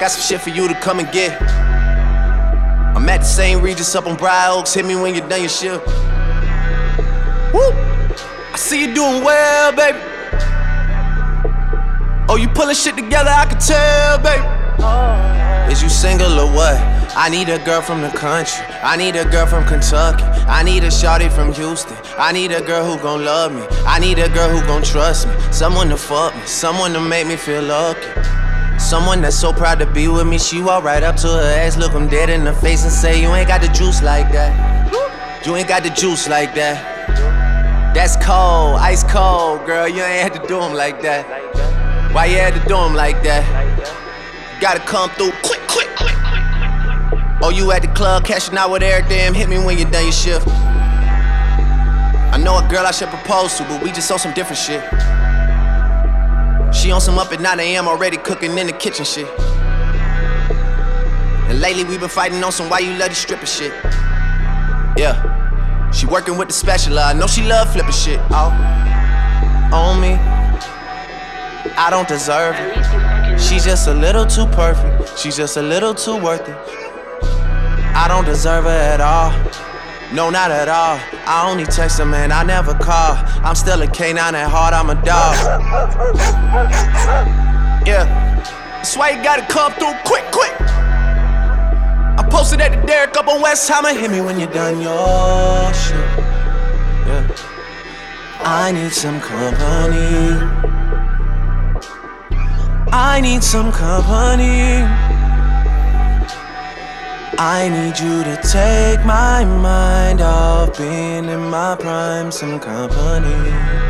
got some shit for you to come and get. I'm at the same Regis up on Briar Oaks. Hit me when you're done your shift. Woo! I see you doing well, baby. Oh, you pulling shit together, I can tell, baby. Is you single or what? I need a girl from the country. I need a girl from Kentucky. I need a shawty from Houston. I need a girl who gon' love me. I need a girl who gon' trust me. Someone to fuck me. Someone to make me feel lucky. Someone that's so proud to be with me. She walk right up to her ex, look him dead in the face and say, you ain't got the juice like that. You ain't got the juice like that. That's cold, ice cold, girl. You ain't had to do him like that. Why you had to do him like that? Gotta come through quick. Oh, you at the club, cashing out with everything. Hit me when you're done your shift. I know a girl I should propose to, but we just on some different shit. She on some up at 9 a.m. already cooking in the kitchen shit. And lately we been fighting on some why you love the stripper shit. Yeah, she working with the spatula. I know she love flipping shit. Oh, on me, I don't deserve it. She's just a little too perfect. She's just a little too worth it. I don't deserve her at all. No, not at all. I only text her, man, I never call. I'm still a canine at heart, I'm a dog. Yeah, that's why you gotta come through quick. I posted at the Derrick up on West Hammer. Hit me when you're done your shit. Yeah, I need some company. I need some company. I need you to take my mind off being in my prime, some company.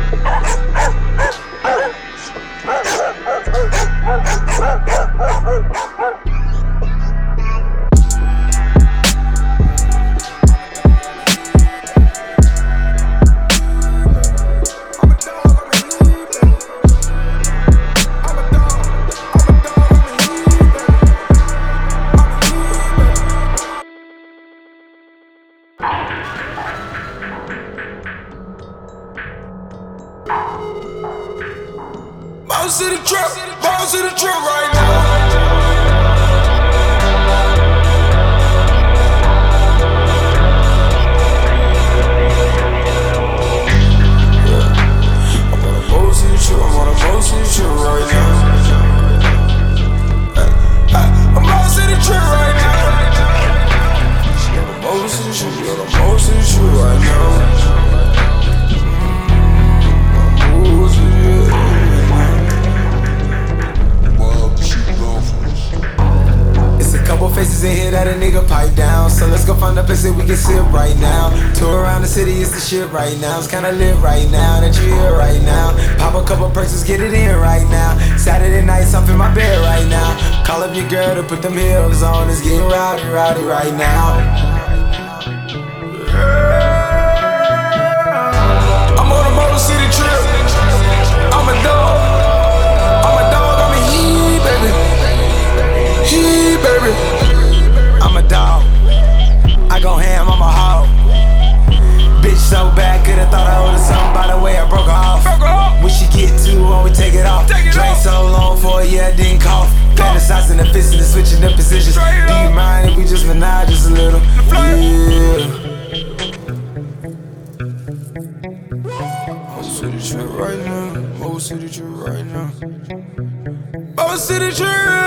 Bounce to the trap right now. I'm on a boat to the trap right now. I'm bounce to the trap right now. She on a boat to the trap right now. Couple faces in here that a nigga pipe down. So let's go find a place that we can sit right now. Tour around the city, it's the shit right now. It's kinda lit right now, that you here right now. Pop a couple perks, let's get it in right now. Saturday nights, I'm in my bed right now. Call up your girl to put them heels on. It's getting rowdy right now. I'm on a Motor City trip. I'm a dog. I'm a he, baby. He, baby. I'm a dog. I go ham, I'm a hog. Bitch so bad, could've thought I owed her something by the way I broke her off. When she get too on, we take it off. Drank so long for a year, didn't cough. Fantasizing the fist and switching the positions. Do you mind if we just menage just a little? Yeah. Most of the trip right now. Most of the trip right now. Most of the trip.